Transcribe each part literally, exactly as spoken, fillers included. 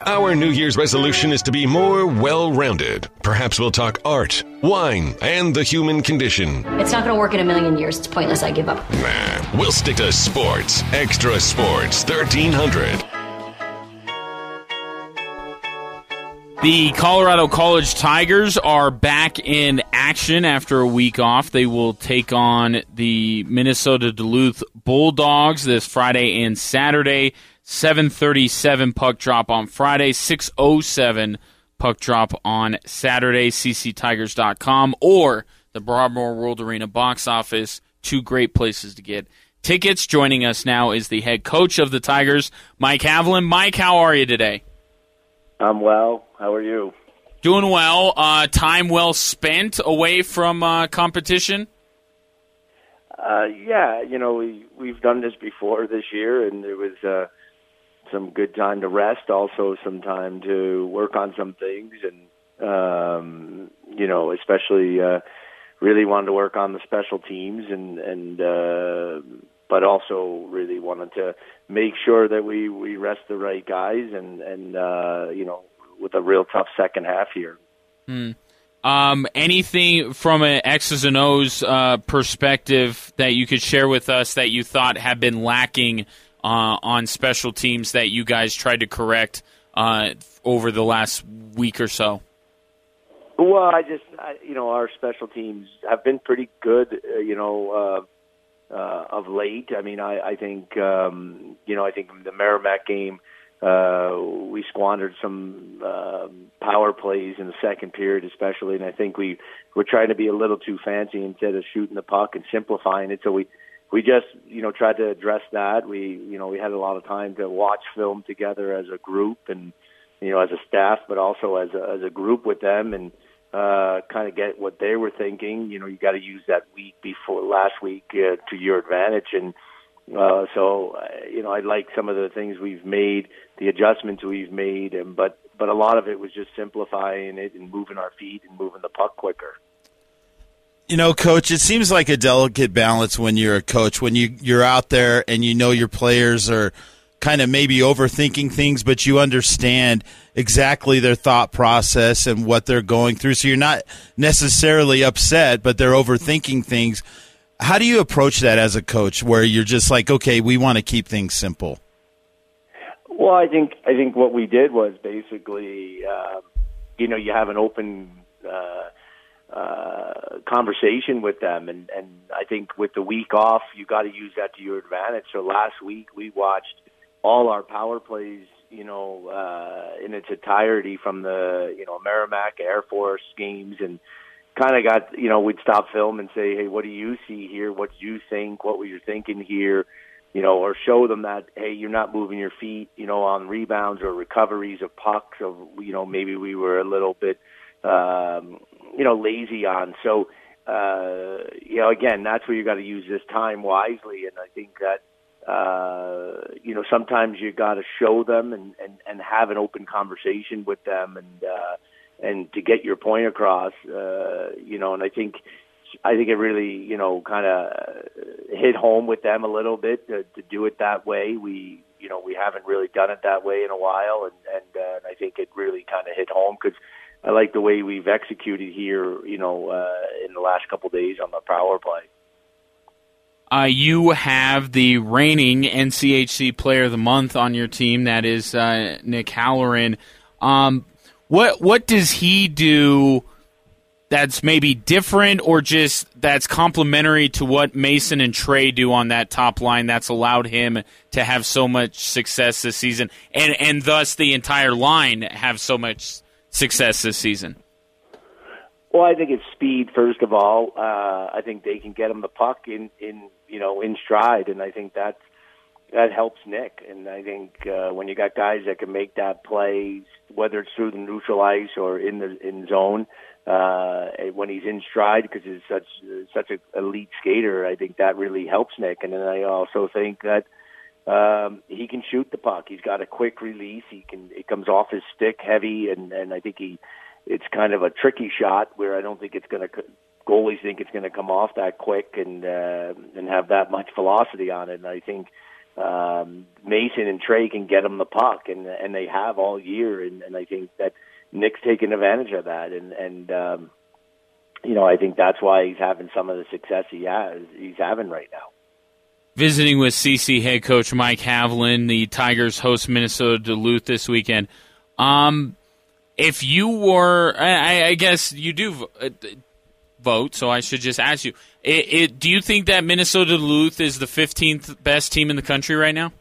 Our New Year's resolution is to be more well-rounded. Perhaps we'll talk art, wine, and the human condition. It's not going to work in a million years. It's pointless. I give up. Nah, we'll stick to sports. Extra Sports thirteen hundred. The Colorado College Tigers are back in action after a week off. They will take on the Minnesota Duluth Bulldogs this Friday and Saturday. seven thirty-seven puck drop on Friday, six oh seven puck drop on Saturday. C C Tigers dot com or the Broadmoor World Arena box office. Two great places to get tickets. Joining us now is the head coach of the Tigers, Mike Haviland. Mike, how are you today? I'm well. How are you? Doing well. Uh, time well spent away from uh, competition? Uh, yeah, you know, we, we've done this before this year, and there was uh, some good time to rest, also some time to work on some things, and, um, you know, especially uh, really wanted to work on the special teams, and, and uh, but also really wanted to make sure that we, we rest the right guys and, and uh, you know, with a real tough second half here. Hmm. Um, anything from an X's and O's uh, perspective that you could share with us that you thought had been lacking uh, on special teams that you guys tried to correct uh, over the last week or so? Well, I just, I, you know, our special teams have been pretty good, uh, you know, uh, uh, of late. I mean, I, I think, um, you know, I think the Merrimack game, uh, we squandered some uh, power plays in the second period especially, and I think we were trying to be a little too fancy instead of shooting the puck and simplifying it. So we, we just, you know, tried to address that. We, you know, we had a lot of time to watch film together as a group and, you know, as a staff, but also as a, as a group with them, and uh, kind of get what they were thinking. You know, you got to use that week before last week uh, to your advantage. And uh, so, uh, you know, I like some of the things we've made, the adjustments we've made, and but but a lot of it was just simplifying it and moving our feet and moving the puck quicker. You know, Coach, it seems like a delicate balance when you're a coach, when you, you're out there and you know your players are kind of maybe overthinking things, but you understand exactly their thought process and what they're going through. So you're not necessarily upset, but they're overthinking things. How do you approach that as a coach, where you're just like, okay, we want to keep things simple? Well, I think I think what we did was basically, uh, you know, you have an open uh, uh, conversation with them, and, and I think with the week off, you got to use that to your advantage. So last week we watched all our power plays, you know, uh, in its entirety from the, you know, Merrimack Air Force games, and kind of got, you know, we'd stop film and say, hey, what do you see here? What do you think? What were you thinking here? You know, or show them that, hey, you're not moving your feet, you know, on rebounds or recoveries of pucks, or, you know, maybe we were a little bit, um, you know, lazy on. So, uh, you know, again, that's where you got to use this time wisely. And I think that, uh, you know, sometimes you got to show them and, and, and have an open conversation with them, and, uh, and to get your point across, uh, you know, and I think, I think it really, you know, kind of hit home with them a little bit to, to do it that way. We, you know, we haven't really done it that way in a while, and and, uh, and I think it really kind of hit home, because I like the way we've executed here, you know, uh, in the last couple of days on the power play. Uh, you have the reigning N C H C Player of the Month on your team. That is uh, Nick Halloran. Um, what what does he do that's maybe different, or just that's complementary to what Mason and Trey do on that top line that's allowed him to have so much success this season, and, and thus the entire line have so much success this season? Well, I think it's speed, first of all. Uh, I think they can get him the puck in, in you know, in stride, and I think that's, that helps Nick. And I think uh, when you got guys that can make that play, whether it's through the neutral ice or in the in zone, uh, when he's in stride, because he's such such an elite skater, I think that really helps Nick. And then I also think that um, he can shoot the puck. He's got a quick release. He can. It comes off his stick heavy, and, and I think he. It's kind of a tricky shot where I don't think it's going to. Goalies think it's going to come off that quick and uh, and have that much velocity on it. And I think um, Mason and Trey can get them the puck, and and they have all year, and, and I think that Nick's taken advantage of that, and and um, you know I think that's why he's having some of the success he has he's having right now. Visiting with C C head coach Mike Haviland, the Tigers host Minnesota Duluth this weekend. Um, if you were, I, I guess you do vote, so I should just ask you: it, it, do you think that Minnesota Duluth is the fifteenth best team in the country right now?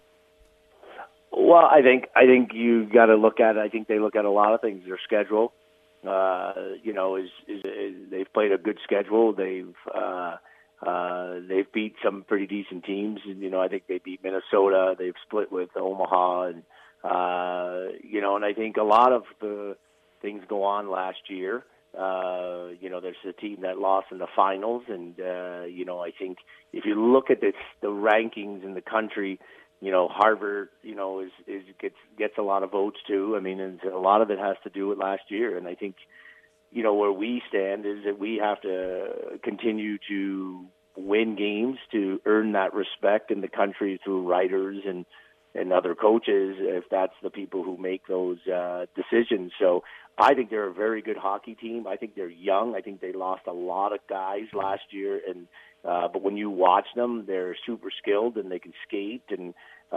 Well, I think I think you got to look at. I think they look at a lot of things. Their schedule, uh, you know, is, is, is they've played a good schedule. They've uh, Uh, they've beat some pretty decent teams. And, you know, I think they beat Minnesota. They've split with Omaha. And, uh, you know, and I think a lot of the things go on last year. Uh, you know, there's a team that lost in the finals. And, uh, you know, I think if you look at this, the rankings in the country, you know, Harvard, you know, is, is gets, gets a lot of votes too. I mean, and a lot of it has to do with last year. And I think, you know, where we stand is that we have to continue to win games to earn that respect in the country through writers and, and other coaches, if that's the people who make those uh, decisions. So I think they're a very good hockey team. I think they're young. I think they lost a lot of guys last year, and uh, but when you watch them, they're super skilled and they can skate. And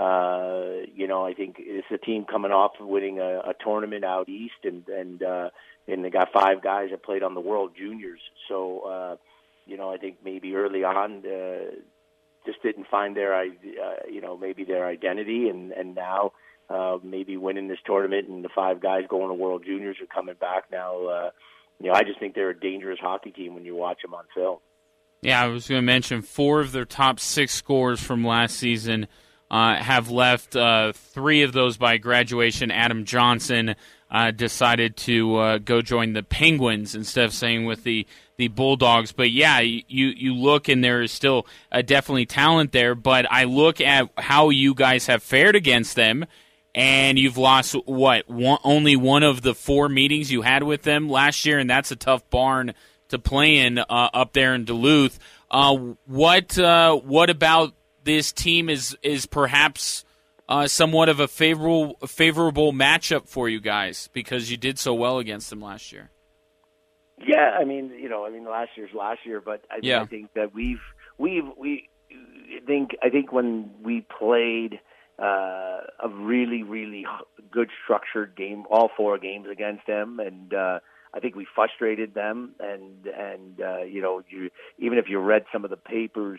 uh, you know, I think it's a team coming off of winning a, a tournament out east, and and uh, and they got five guys that played on the World Juniors. So uh, you know, I think maybe early on uh, just didn't find their uh, you know maybe their identity, and and now. Uh, maybe winning this tournament, and the five guys going to World Juniors are coming back now. Uh, you know, I just think they're a dangerous hockey team when you watch them on film. Yeah, I was going to mention four of their top six scorers from last season uh, have left. Uh, three of those by graduation. Adam Johnson uh, decided to uh, go join the Penguins instead of staying with the, the Bulldogs. But yeah, you you look and there is still uh, definitely talent there. But I look at how you guys have fared against them. And you've lost, what, one, only one of the four meetings you had with them last year, and that's a tough barn to play in uh, up there in Duluth. Uh, what uh, what about this team is is perhaps uh, somewhat of a favorable favorable matchup for you guys because you did so well against them last year? Yeah, I mean, you know, I mean, last year's last year, but I, yeah. I think that we've we've we I think I think when we played. Uh, a really, really good structured game, all four games against them, and uh, I think we frustrated them. And and uh, you know, you, even if you read some of the papers,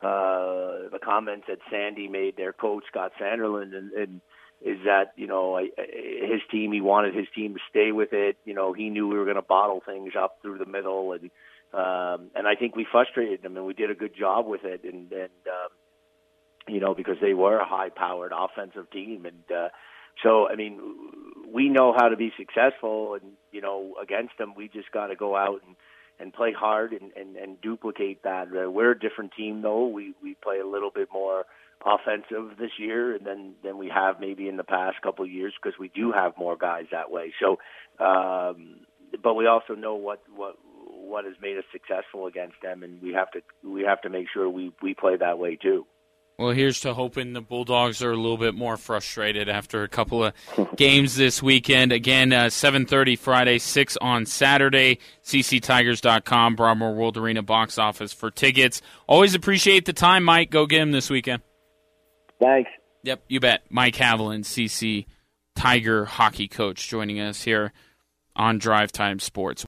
uh, the comments that Sandy made, their coach Scott Sanderland, and, and is that you know I, his team, he wanted his team to stay with it. You know, he knew we were going to bottle things up through the middle, and um, and I think we frustrated them, and we did a good job with it, and and. Um, you know, because they were a high-powered offensive team. And uh, so, I mean, we know how to be successful, and, you know, against them, we just got to go out and, and play hard and, and, and duplicate that. Uh, we're a different team, though. We, we play a little bit more offensive this year and than, than we have maybe in the past couple of years because we do have more guys that way. So, um, but we also know what, what, what has made us successful against them, and we have to, we have to make sure we, we play that way, too. Well, here's to hoping the Bulldogs are a little bit more frustrated after a couple of games this weekend. Again, uh, seven thirty Friday, six on Saturday, c c tigers dot com, Broadmoor World Arena box office for tickets. Always appreciate the time, Mike. Go get him this weekend. Thanks. Yep, you bet. Mike Haviland, C C Tiger hockey coach, joining us here on Drive Time Sports.